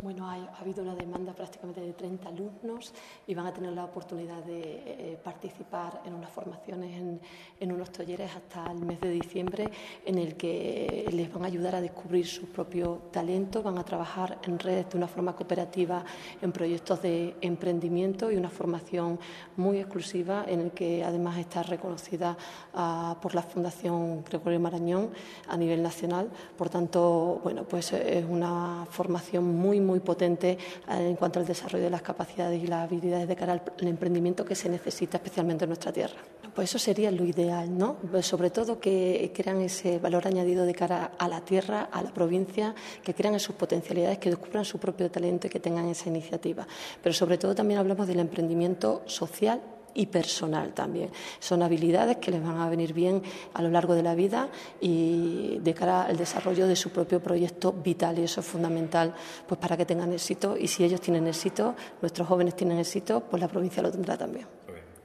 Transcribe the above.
Bueno, ha habido una demanda prácticamente de 30 alumnos y van a tener la oportunidad de participar en unas formaciones en unos talleres hasta el mes de diciembre, en el que les van a ayudar a descubrir su propio talento, van a trabajar en redes de una forma cooperativa en proyectos de emprendimiento y una formación muy exclusiva en el que además está reconocida por la Fundación Gregorio Marañón a nivel nacional. Por tanto, bueno, pues es una formación muy potente en cuanto al desarrollo de las capacidades y las habilidades de cara al emprendimiento que se necesita especialmente en nuestra tierra. Pues eso sería lo ideal, ¿no? Pues sobre todo que crean ese valor añadido de cara a la tierra, a la provincia, que crean en sus potencialidades, que descubran su propio talento y que tengan esa iniciativa. Pero sobre todo también hablamos del emprendimiento social y personal también. Son habilidades que les van a venir bien a lo largo de la vida y de cara al desarrollo de su propio proyecto vital, y eso es fundamental pues para que tengan éxito, y si ellos tienen éxito, nuestros jóvenes tienen éxito, pues la provincia lo tendrá también.